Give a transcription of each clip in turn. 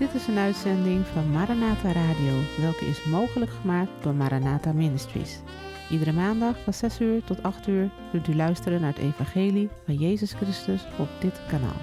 Dit is een uitzending van Maranatha Radio, welke is mogelijk gemaakt door Maranatha Ministries. Iedere maandag van 6 uur tot 8 uur kunt u luisteren naar het evangelie van Jezus Christus op dit kanaal.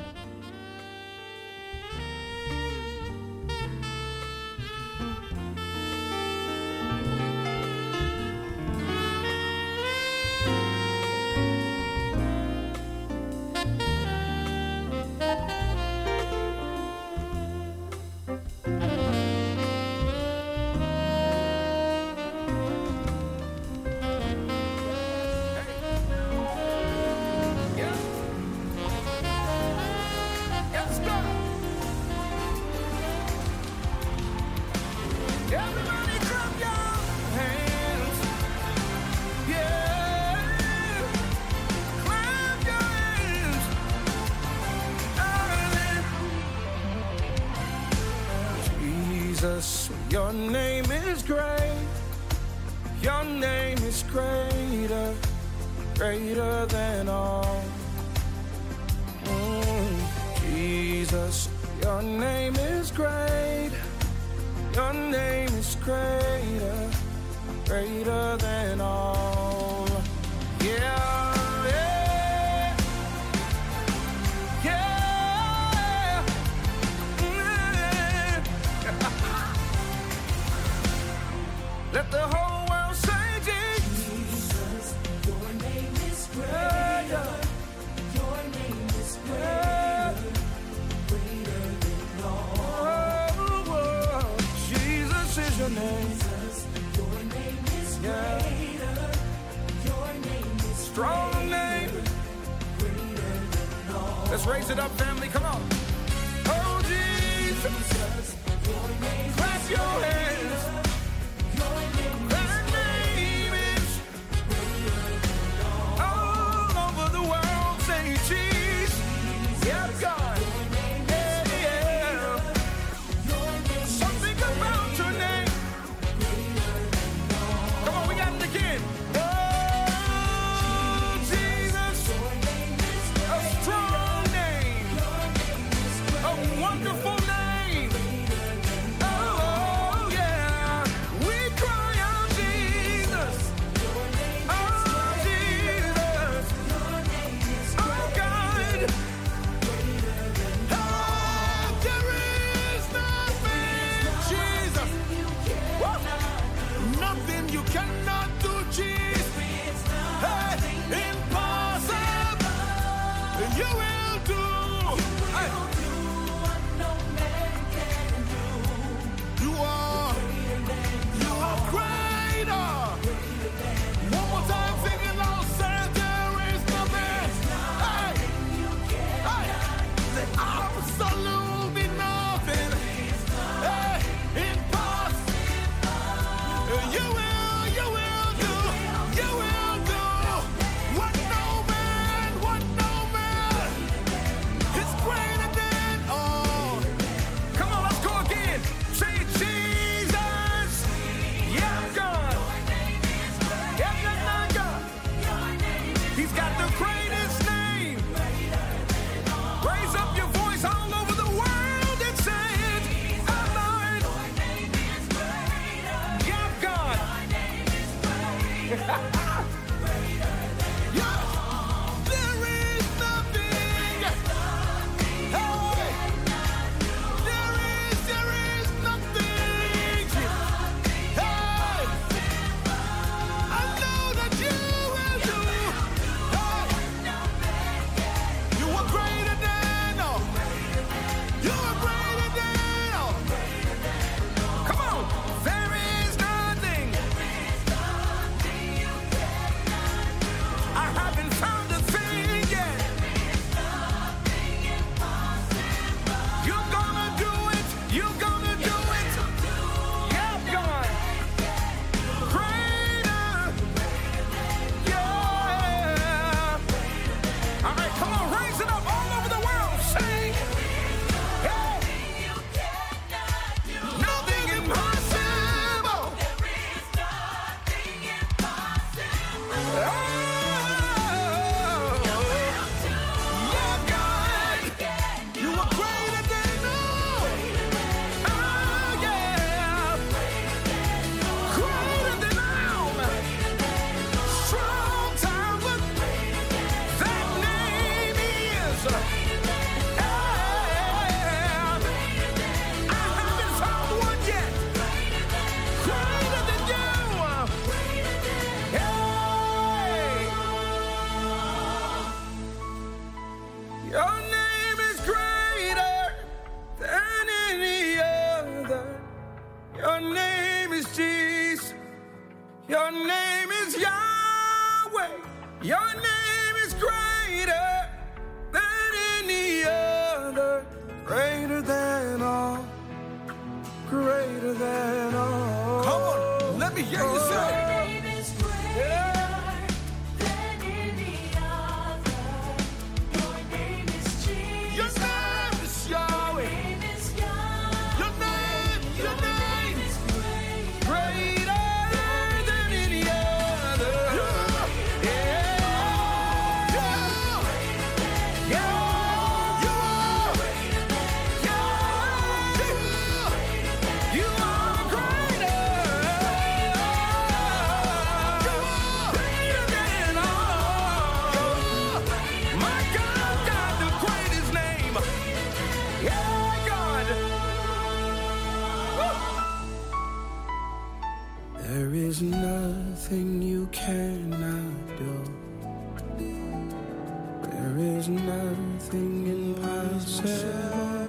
Your name is great. Your name is greater, greater than all. Jesus, your name is great. Your name is greater, greater than all. Yeah. Let the whole world say Jesus, your name is greater. Your name is greater, greater than all. Oh, Jesus is your name. Jesus, your name is greater. Your name is strong name, greater than all. Let's raise it up, family. Come on. Oh, Jesus, your name. Clap your hands. Wonderful name. Your name is Yahweh. Your name is greater than any other. Greater than all. Greater than all. Come on, let me hear you say. Your name is greater than any other. Your name is Jesus. Your name is Yahweh. Your name is Yahweh. Your name is greater. greater than any other. You are greater. Greater than all. My God got the greatest name. Yeah, God. There is nothing you cannot do. There is nothing impossible.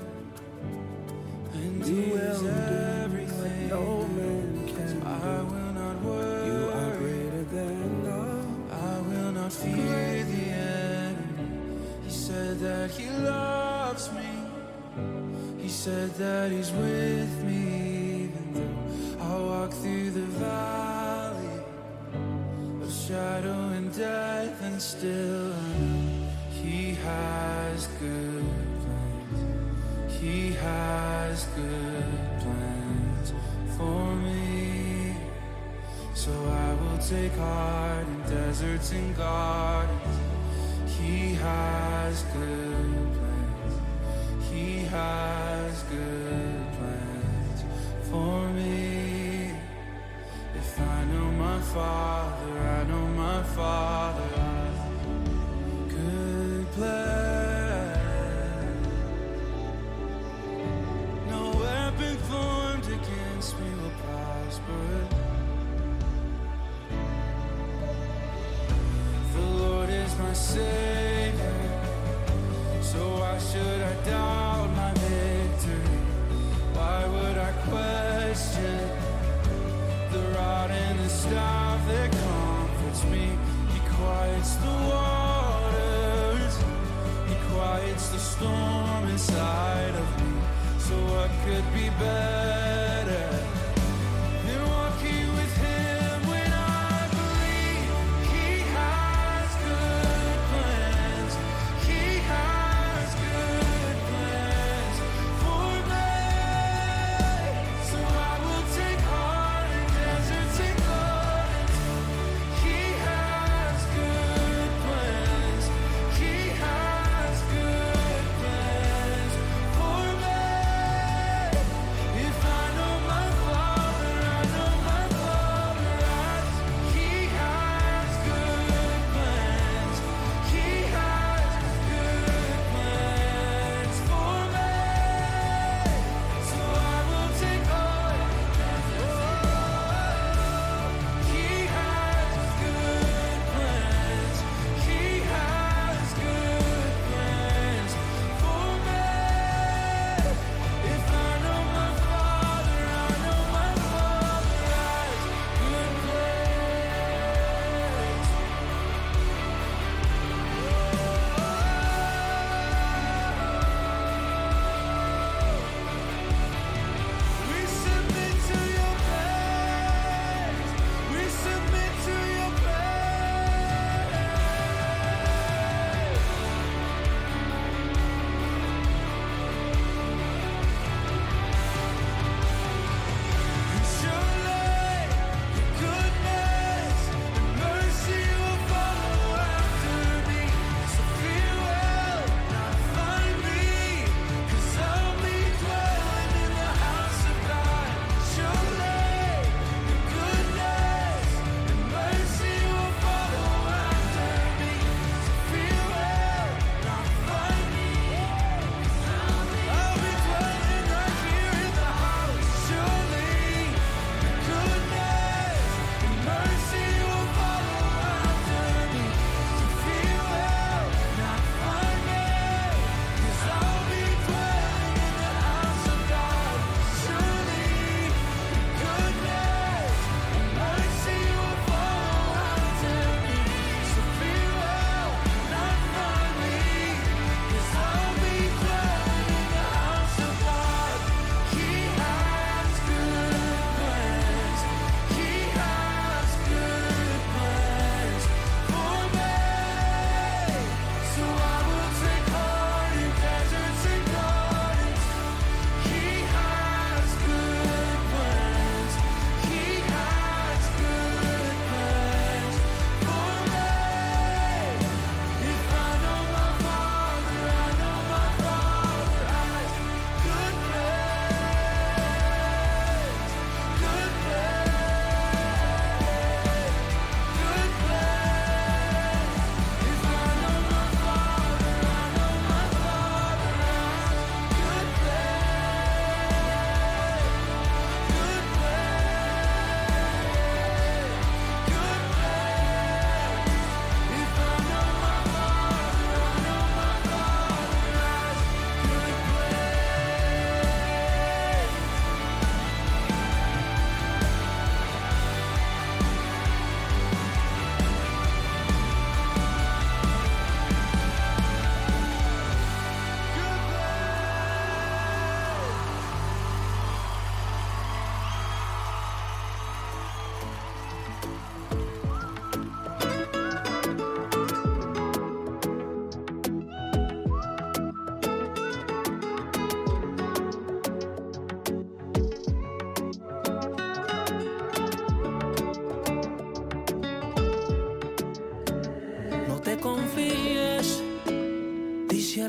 And you will do everything no man can do. I will not worry. You are greater than all. I will not fear the enemy. He said that he loves me. He said that he's with me. Even though I walk through the valley of shadow and death, and still I know he has good plans. He has good plans for me. So I will take heart in deserts and gardens. He has good plans. He has good plans for me. If I know my Father, I know my Father has good plans. No weapon formed against me will prosper. The Lord is my Savior, so why should I doubt my victory? Why would I question the rod and the staff that comforts me? He quiets the waters, he quiets the storm inside of me. So what could be better than walking with him when I believe he has good plans? He has good plans for me. So I will take heart in deserts and gardens. He has good plans. He has good plans for me. If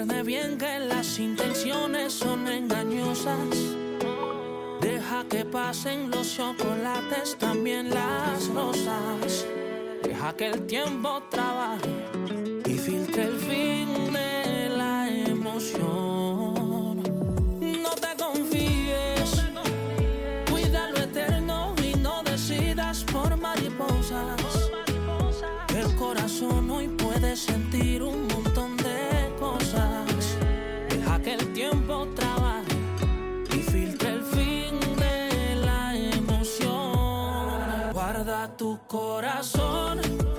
discierne bien que las intenciones son engañosas. Deja que pasen los chocolates, también las rosas. Deja que el tiempo trabaje y filtre el fin de la emoción. No te confíes, cuida lo eterno y no decidas por mariposas. El corazón hoy puede sentir un montón de cosas. Deja que el tiempo trabaje y filtre el fin de la emoción. Guarda tu corazón,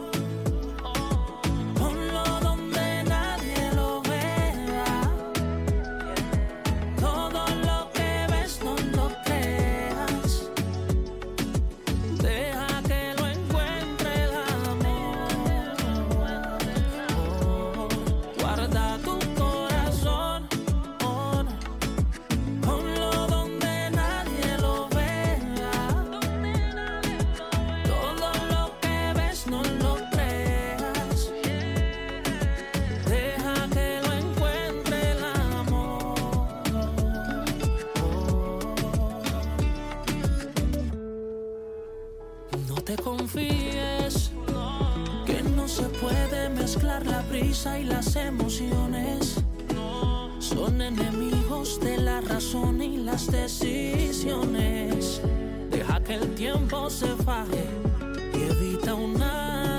ponlo donde nadie lo vea. Todo lo que ves no lo creas. Deja que lo encuentre el amor. Guarda tu corazón, ponlo donde nadie lo vea. Todo lo que ves no lo creas. Deja que lo encuentre el amor. No te confíes, que no se puede mezclar la prisa y las emociones. Son enemigos de la razón y las decisiones. Deja que el tiempo se faje y evita una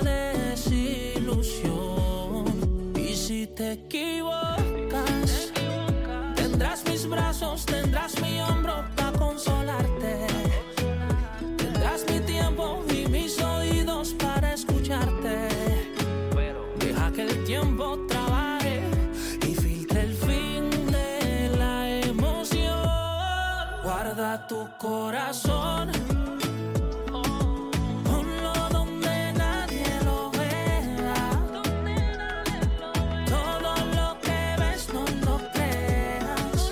desilusión. Y si te equivocas, tendrás mis brazos, tendrás mi hombro para consolarte. Tendrás mi tiempo y mis oídos para escucharte. Deja que el tiempo trabaje y filtre el fin de la emoción. Guarda tu corazón, ponlo donde nadie lo vea. Todo lo que ves no lo creas.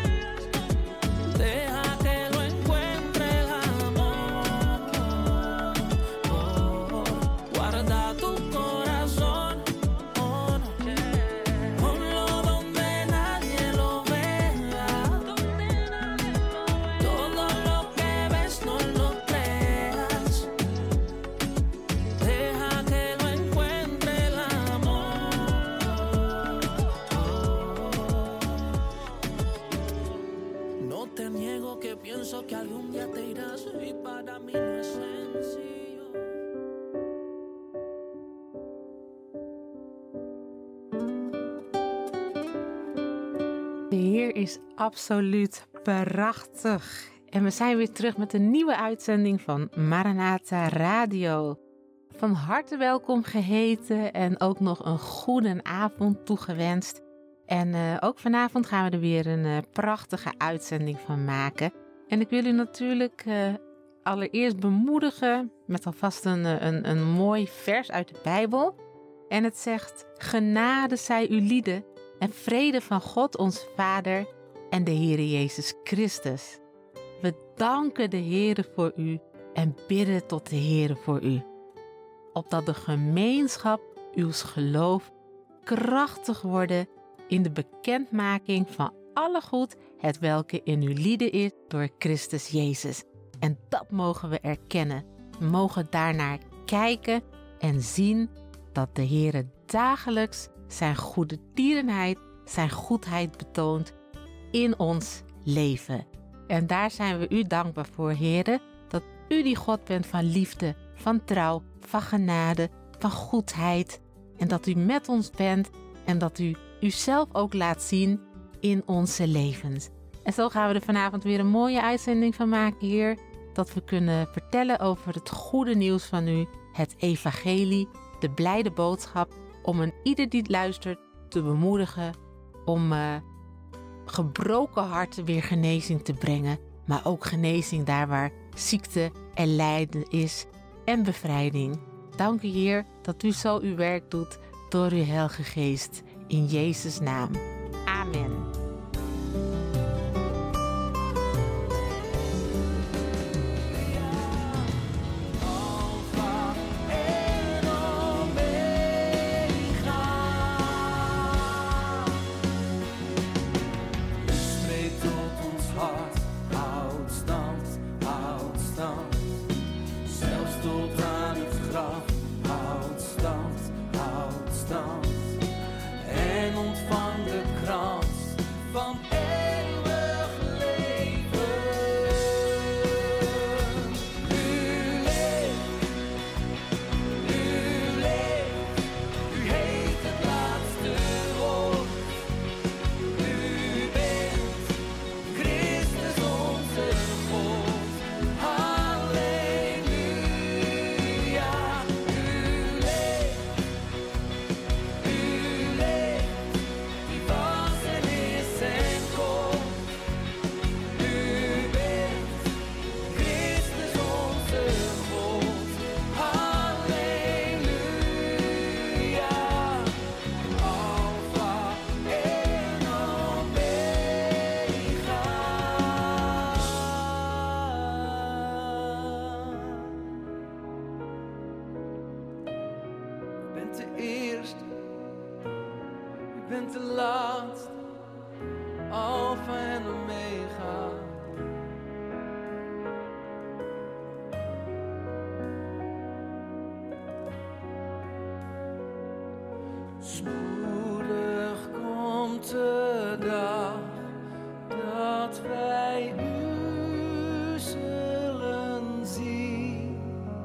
Deja que lo encuentre el amor. Guarda tu corazón, ponlo donde nadie lo vea. Todo lo que ves no lo creas. Deja que lo encuentre el amor. No te niego que pienso que algún día te irás y para mí no es sencillo. De Heer is absoluut prachtig. En we zijn weer terug met een nieuwe uitzending van Maranatha Radio. Van harte welkom geheten en ook nog een goede avond toegewenst. En ook vanavond gaan we er weer een prachtige uitzending van maken. En ik wil u natuurlijk allereerst bemoedigen met alvast een mooi vers uit de Bijbel. En het zegt: genade zij u lieden en vrede van God ons Vader en de Heere Jezus Christus. We danken de Heere voor u en bidden tot de Heere voor u. Opdat de gemeenschap uws geloof krachtig worden in de bekendmaking van alle goed het welke in uw lieden is door Christus Jezus. En dat mogen we erkennen. We mogen daarnaar kijken en zien dat de Heere dagelijks zijn goede tierenheid, zijn goedheid betoont in ons leven. En daar zijn we u dankbaar voor, Heere, dat u die God bent van liefde, van trouw, van genade, van goedheid. En dat u met ons bent en dat u uzelf ook laat zien in onze levens. En zo gaan we er vanavond weer een mooie uitzending van maken, Heer. Dat we kunnen vertellen over het goede nieuws van u, het evangelie, de blijde boodschap, om een ieder die luistert te bemoedigen, om gebroken harten weer genezing te brengen, maar ook genezing daar waar ziekte en lijden is en bevrijding. Dank u, Heer, dat u zo uw werk doet door uw Heilige Geest. In Jezus' naam. Amen. Alpha en Omega. bent de laatste, Alpha en Omega. Spoedig komt de dag dat wij u zullen zien,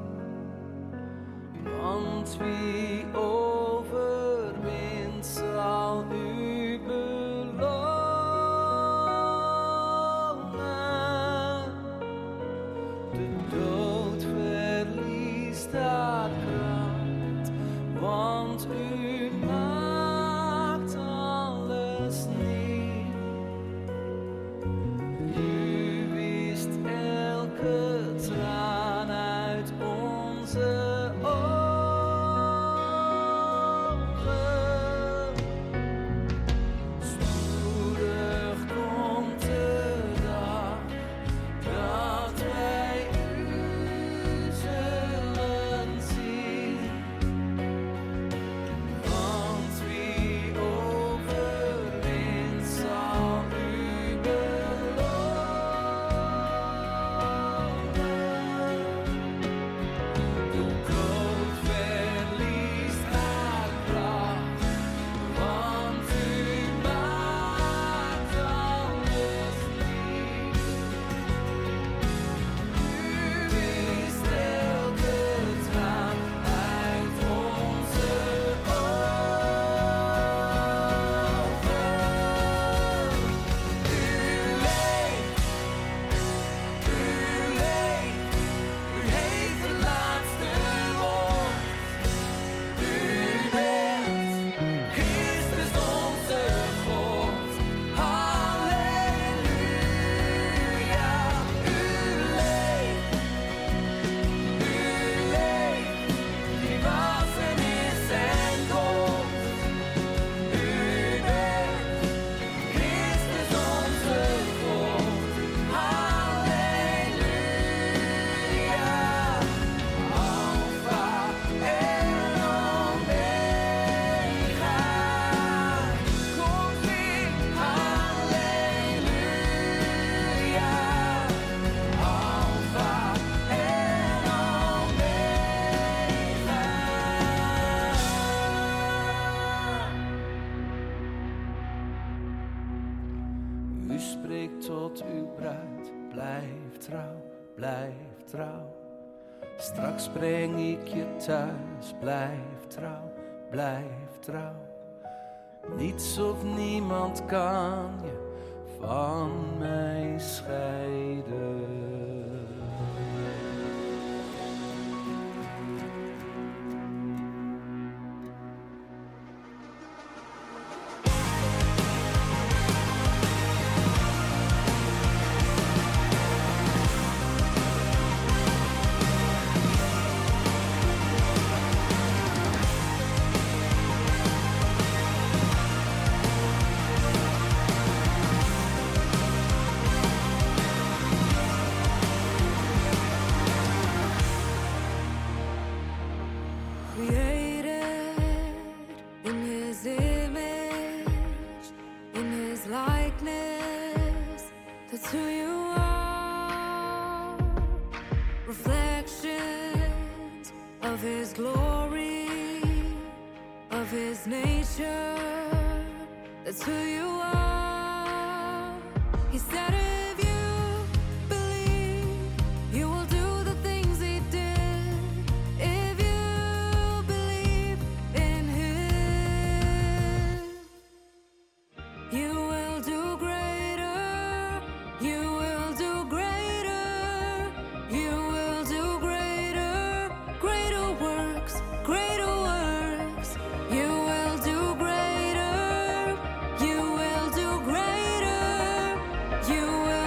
want wie overwint zal u belonen. De dood verliest haar kracht, want u maakt alles nieuw. U wist elke traan uit onze ogen. Spoedig komt de dag dat wij u zullen zien, want wie overwint zal u belonen. De dood verliest haar kracht, want u maakt alles nieuw. U wist elke traan uit onze ogen. U leeft, u heeft het laatste woord. U bent Christus onze God. Halleluja. U leeft, die was en is en komt. U bent Christus onze God. Halleluja. Alpha en Omega. Komt weer. Halleluja. Alpha en Omega. U spreekt tot uw bruid, blijf trouw, blijf trouw. Straks breng ik je thuis, blijf trouw, blijf trouw. Niets of niemand kan je van mij scheiden. Created in His image, in His likeness, that's who you are. Reflections of His glory, of His nature, that's who you are. He said if you believe, you will do the things He did. If you believe in Him, you will do greater. You will do greater. You will do greater. Greater works. Greater works. You will do greater. You will do greater. You will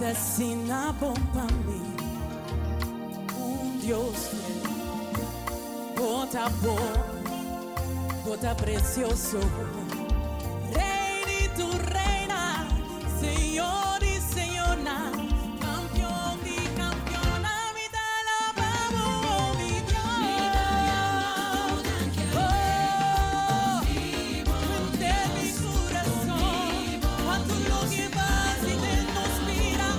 assim bom pra mim. Dios fiel, bota bom, bota precioso. Reina y tu reina, Señor y Señora, campeón y campeona, mi te alabamos, mi Dios. Oh, de mi corazón, cuanto lo que vas y te nos mira.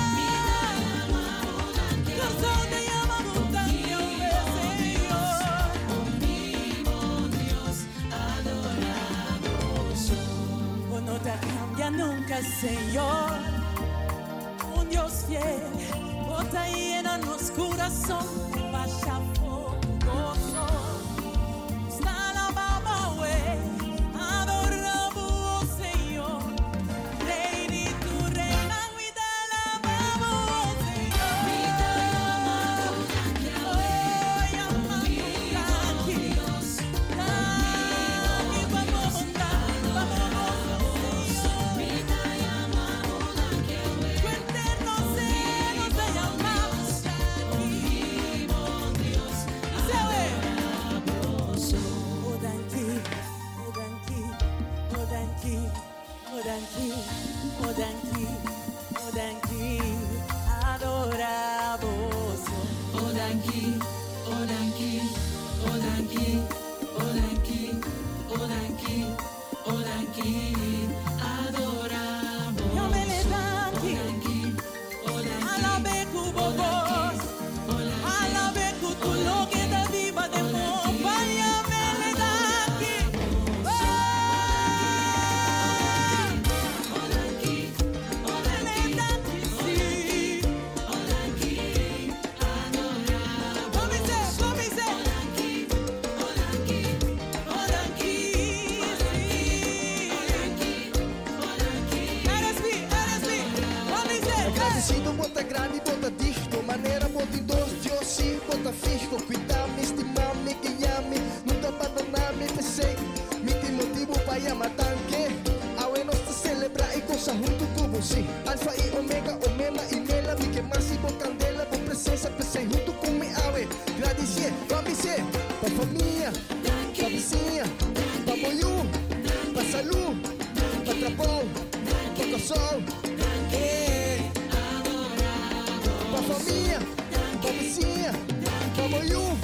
Canción te llamamos tanto, Señor. Mi Dios, adoramos. Oh, no te cambia nunca, Señor. Un Dios fiel, bota llena nos corazón, vaya fogoso. Está la baba, adoramos, Señor. Reina y tu reina, mi te alabamos, Señor. Oh, llamamos tranquilos, tranquilos, vamos, Señor. Mi te llamamos tranquilos, cuéntenos, nos te llamamos tranquilos, Dios. Se ve. Odanki, adoramos. Odanki, adoramos. Yamele danki, alabe kubobos, alabe kutulo que da viva de mopa. Yamele danki. Agradecido, bota grande, bota disco. Maneira, bota em dois, Deus sim, bota fisco. Cuidar-me, estimar-me, guiar-me. Nunca abandonar-me, pensei. Me tem motivo para chamar tanque. Aue nós te celebrar e goza junto com você. Alfa e Omega, Omena e Mela. Me queimar se bom candela, com presença, pensei junto com me aue. Agradecer, vamos ser, pra família, pra vizinha, pra boiú, pra saúde, pra trabalho, pra casal. Pra família, pra vizinha, pra boiú,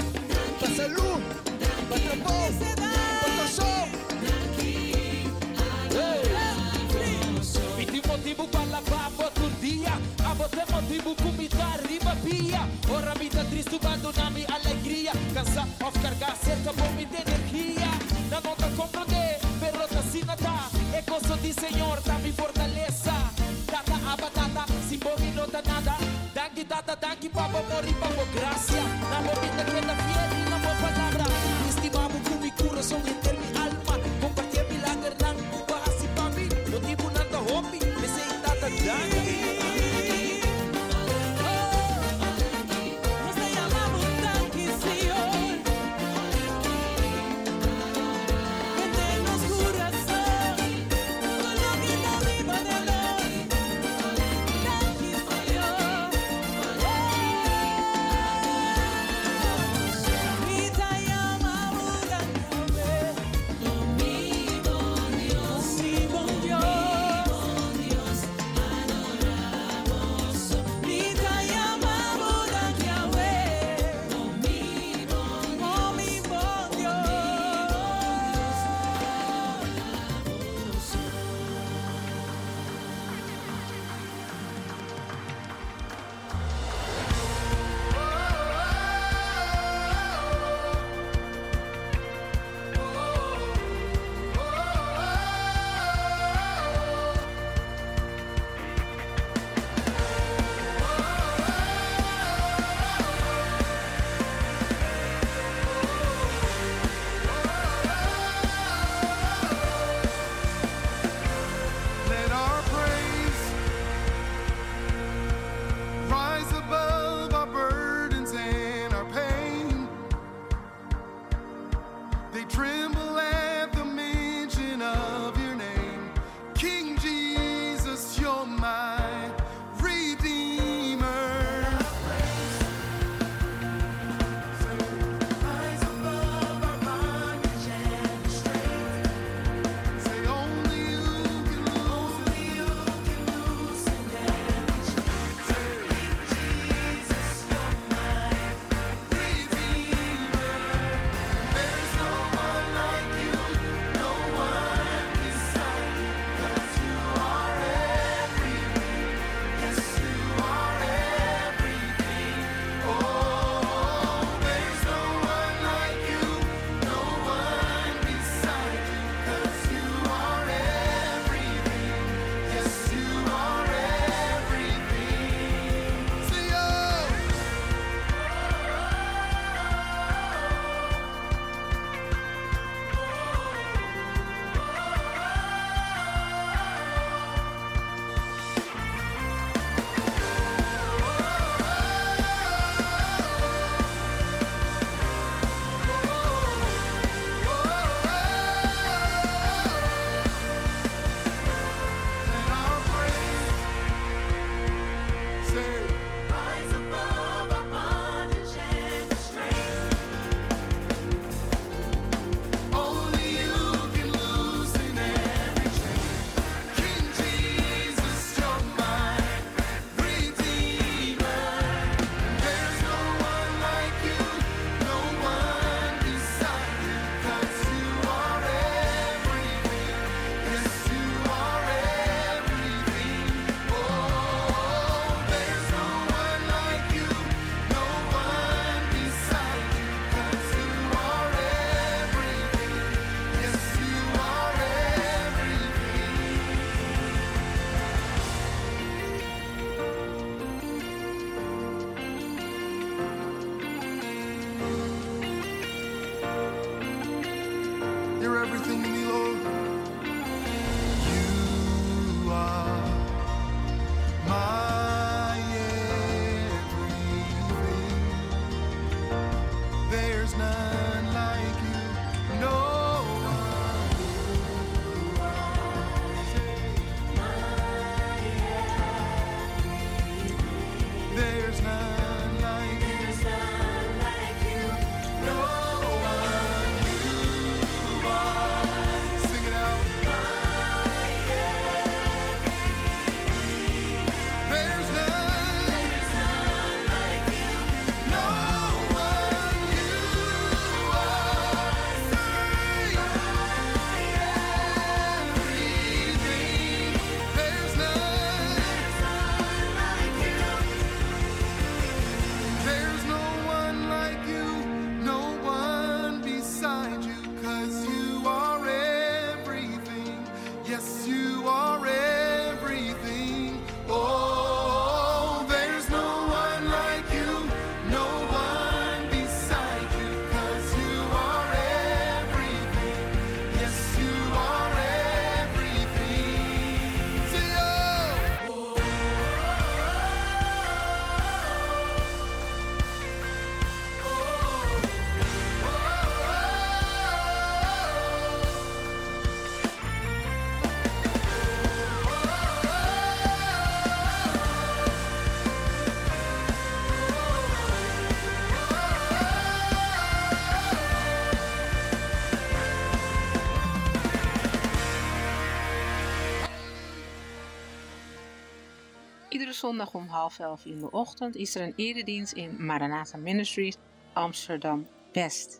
Iedere zondag om 10:30 in de ochtend is er een eredienst in Maranatha Ministries Amsterdam West.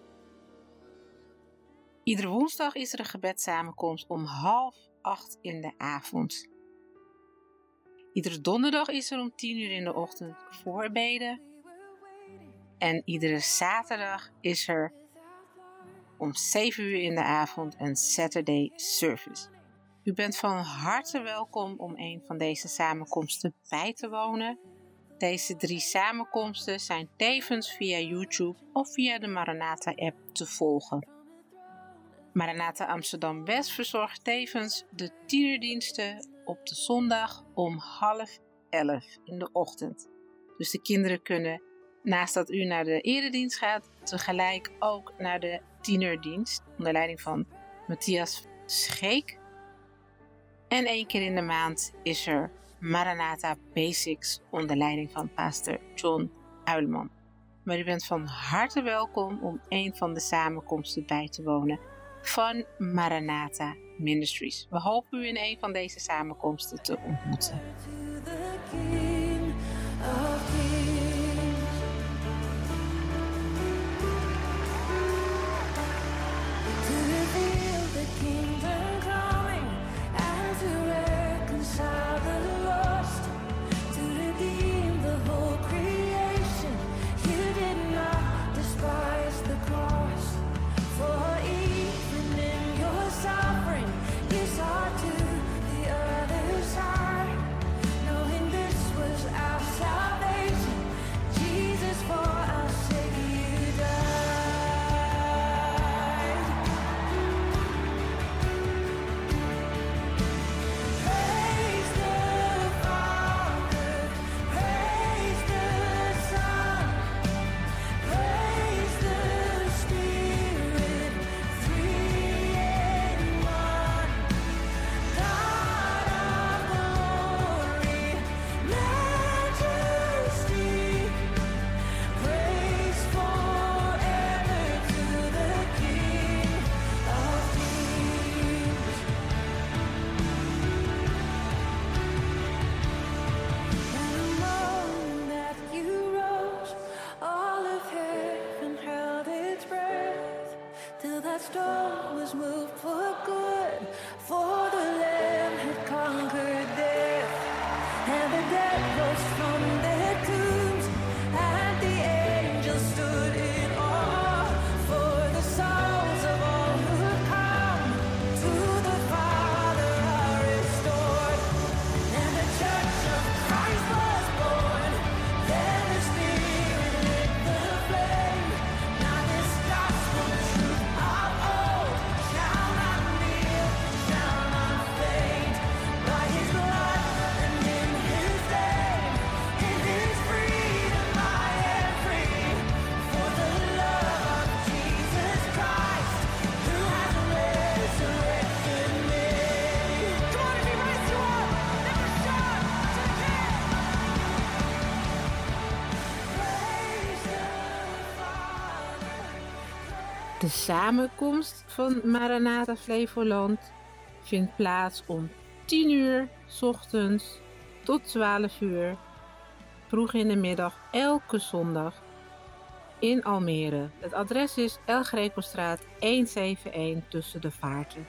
Iedere woensdag is er een gebedssamenkomst om 7:30 in de avond. Iedere donderdag is er om 10:00 in de ochtend voorbeden. En iedere zaterdag is er om 7:00 in de avond een Saturday service. U bent van harte welkom om een van deze samenkomsten bij te wonen. Deze 3 samenkomsten zijn tevens via YouTube of via de Maranatha app te volgen. Maranatha Amsterdam West verzorgt tevens de tienerdiensten op de zondag om 10:30 in de ochtend. Dus de kinderen kunnen, naast dat u naar de eredienst gaat, tegelijk ook naar de tienerdienst onder leiding van Matthias Scheek. En 1 keer in de maand is er Maranatha Basics onder leiding van pastor John Uilman. Maar u bent van harte welkom om een van de samenkomsten bij te wonen van Maranatha Ministries. We hopen u in een van deze samenkomsten te ontmoeten. De samenkomst van Maranatha Flevoland vindt plaats om 10:00 's ochtends tot 12:00 vroeg in de middag elke zondag in Almere. Het adres is El Grecostraat 171 tussen de vaarten.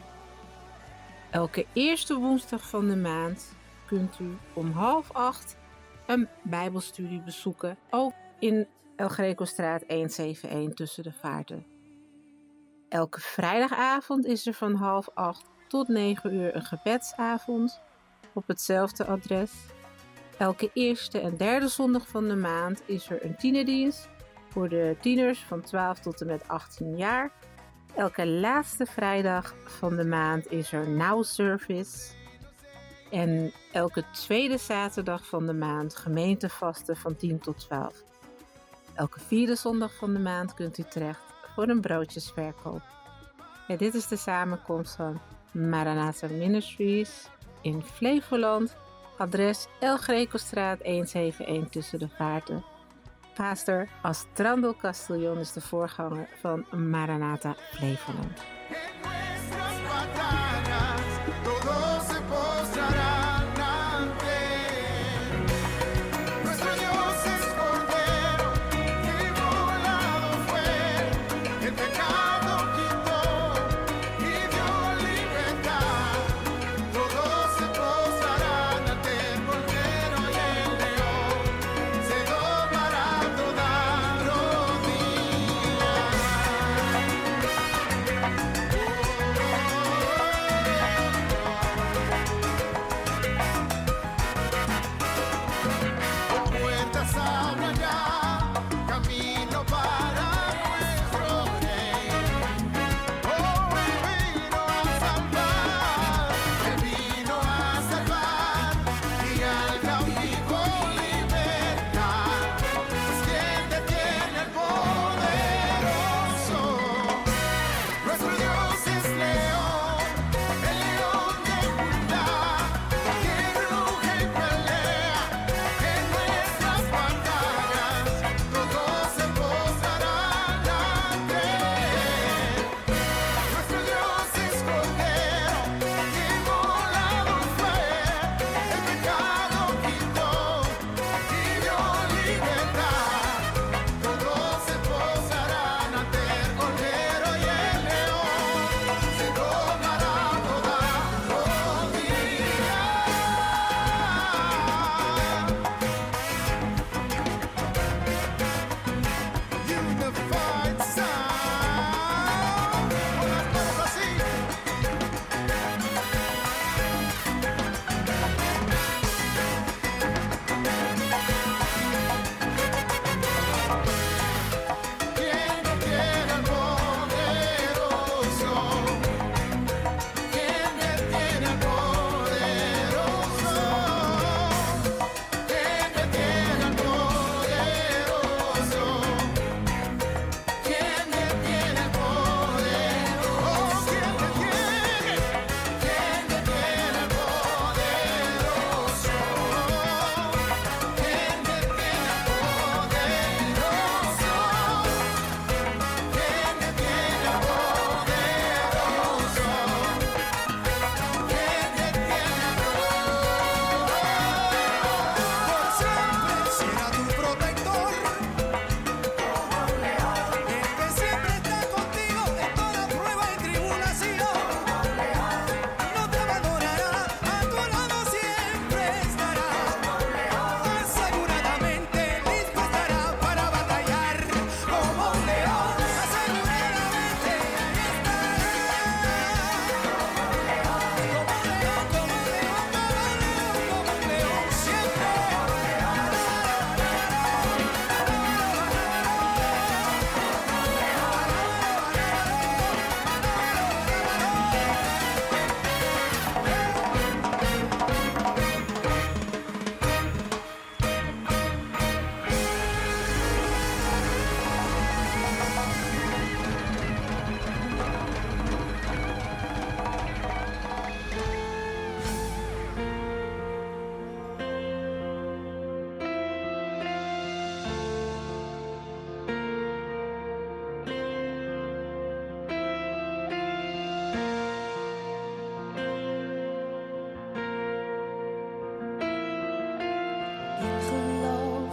Elke eerste woensdag van de maand kunt u om 7:30 een bijbelstudie bezoeken, ook in El Grecostraat 171 tussen de vaarten. Elke vrijdagavond is er van 7:30 tot 9:00 een gebedsavond op hetzelfde adres. Elke eerste en derde zondag van de maand is er een tienerdienst voor de tieners van 12 tot en met 18 jaar. Elke laatste vrijdag van de maand is er Now Service. En elke tweede zaterdag van de maand gemeentevasten van 10 tot 12. Elke vierde zondag van de maand kunt u terecht voor een broodjesverkoop. Ja, dit is de samenkomst van Maranatha Ministries in Flevoland. Adres El Grecostraat 171 tussen de vaarten. Pastor Astrando Castellón is de voorganger van Maranatha Flevoland.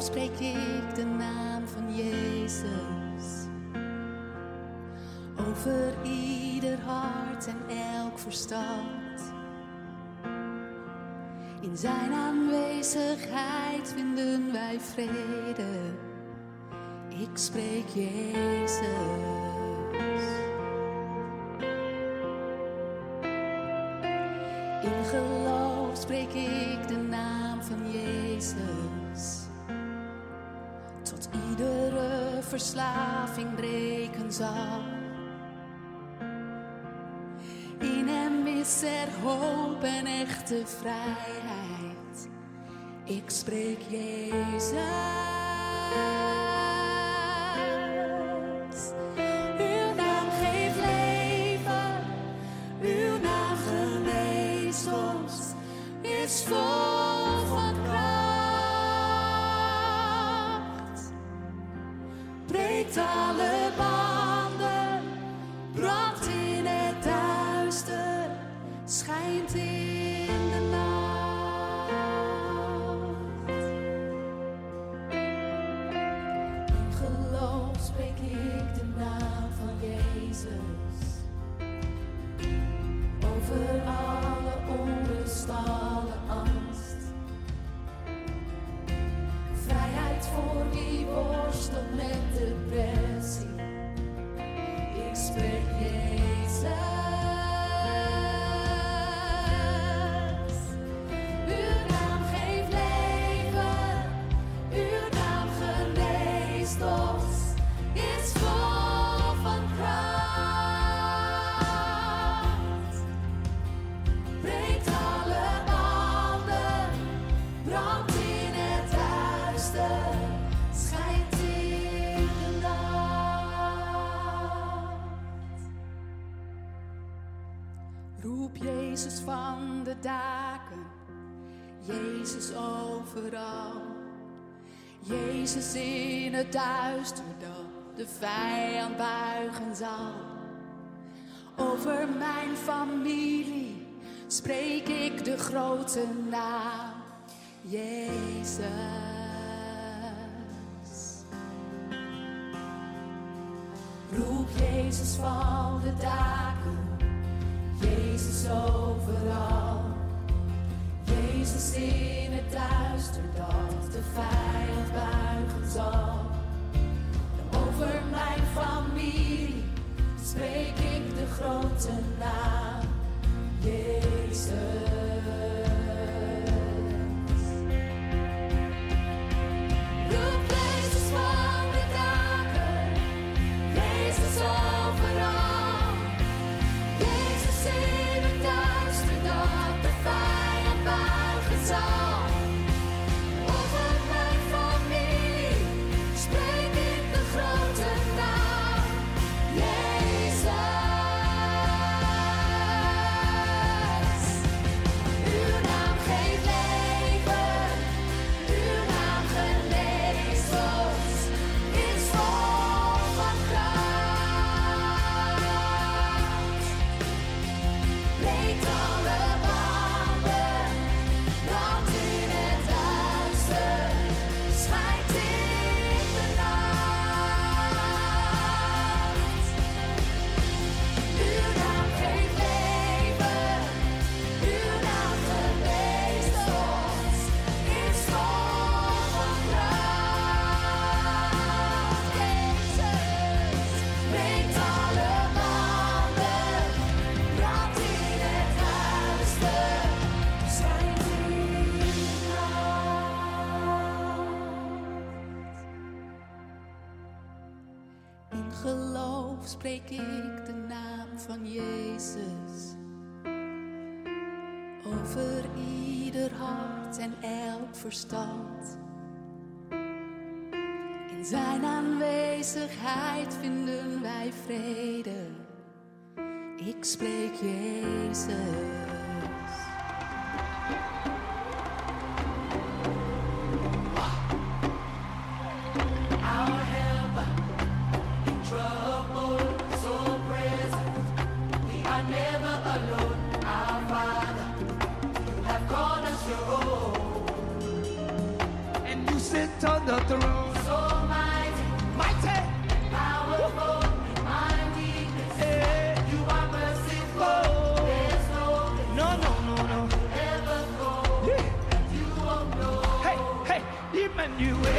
spreek ik de naam van Jezus. Over ieder hart en elk verstand. In zijn aanwezigheid vinden wij vrede. Ik spreek Jezus. In geloof spreek ik de naam van Jezus. Tot iedere verslaving breken zal. In hem is er hoop en echte vrijheid. Ik spreek Jezus. Uw naam geeft leven, uw naam geneest ons, is vol van kracht. Breekt alle banden, brandt in het duister, schijnt in de nacht. In geloof spreek ik de naam van Jezus. Over alle onrust, alle angst. Vrijheid voor wie worstelt met depressie. Ik spreek Jezus. Uw naam geeft leven, uw naam geneest ons, is vol van kracht. Breekt alle banden, brandt in het duister, schijnt in de nacht. Roep Jezus van de daken, Jezus overal. Jezus in het duister dat de vijand buigen zal. Over mijn familie spreek ik de grote naam, Jezus. Roep Jezus van de daken, Jezus overal. Jezus in het duister dat de vijand buigen zal. Over mijn familie spreek ik de grote naam, Jezus. Roep Jezus van de daken, Jezus overal. Jezus in het duister dat de vijand buigen zal. Over mijn familie spreek ik de grote naam, Jezus. Uw naam geeft leven, uw naam geneest ons, is vol van kracht. Breekt alle banden, brandt in het duister, schijnt in de nacht. Uw naam geeft leven, uw naam geneest ons, is vol van kracht. Jezus breekt alle banden, brandt in het duister, schijnt in de nacht. In geloof spreek ik de naam van Jezus. Over ieder hart en elk verstand. In zijn aanwezigheid vinden wij vrede. Ik spreek Jezus. Our helper in trouble, so present. We are never alone. Our Father, you have called us your own. And you sit on the throne. So mighty, Mighty, powerful, in my weakness. hey, You are merciful. There's no no, no, no, no. ever go. Yeah. You won't know. Hey, hey, Emmanuel,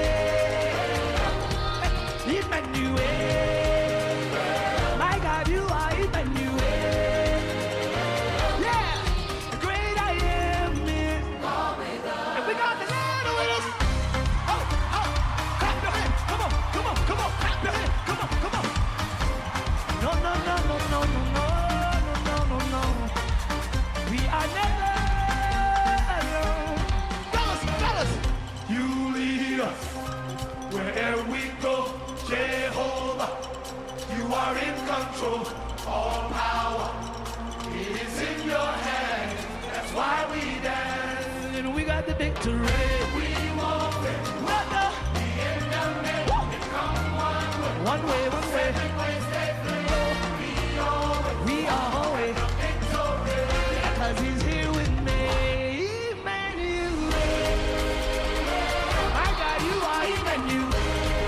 Emmanuel, my God, you are Emmanuel. Yeah, the great I am is. And we got the Lord with us. Oh, oh, clap your hands. Come on, come on, come on. Clap your hands. Come on, come on. No, no, no, no, no, no, no, no, no, no, no. We are never alone. Fellas, fellas, you lead us wherever we go. Jehovah, you are in control. All power is in your hand. That's why we dance. And we got the victory. We won't win. What the? The enemy will come one way. One way, one way. We are always victory. Cause he's here with me. Emmanuel. My God, you are Emmanuel.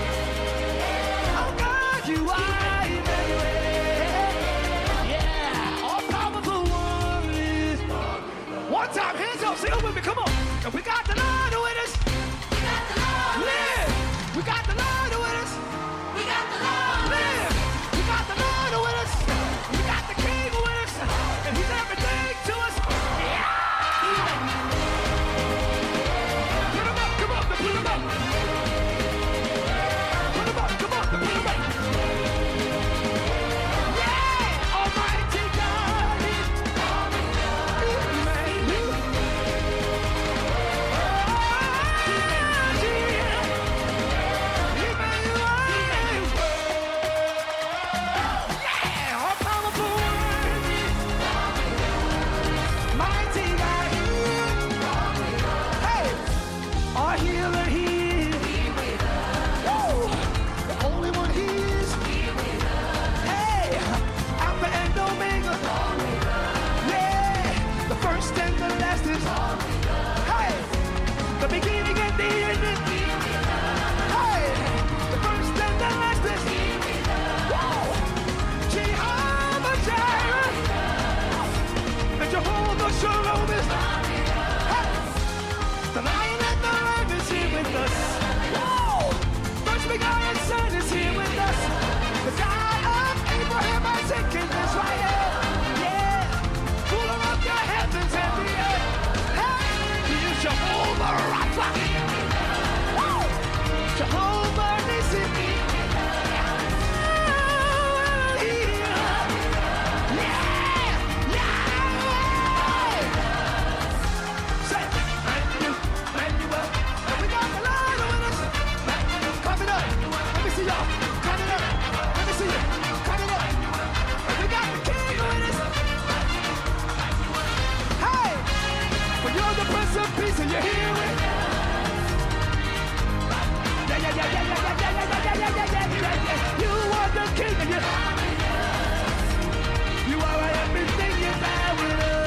Oh God, you are Emmanuel. Yeah, all powerful one is. One time, hands up, sing it with me, come on. And we got the Lord with us. We got the Lord. Live. We got the Lord with us. We got the Lord. Live. We got the Lord with us. We got the King with us. And he's everything to us. Yeah. Put him up, come on, put him up. Put him up, come on, put him up. Yeah. Almighty God is Emmanuel. The beginning and the ending. Hey, the first and the last is. Whoa. Jehovah Jireh. And Jehovah Shalom is. Hey, the Lion and the Lamb is here with us. Whoa. First begotten Son is here with us. The God of Abraham, Isaac, and Israel. Yeah, ruler of the heavens and the earth. Hey, he is Jehovah Rapha. Woo! Jehovah Nissi. Say, Emmanuel, Emmanuel. And we got the Lord with us. Clap it up. Let me see y'all. Clap it up. Let me see you. Clap it up. And we got the King with us. Hey, when you're the Prince of Peace and you're here with me. Yeah. You are the King and you are everything you have with us.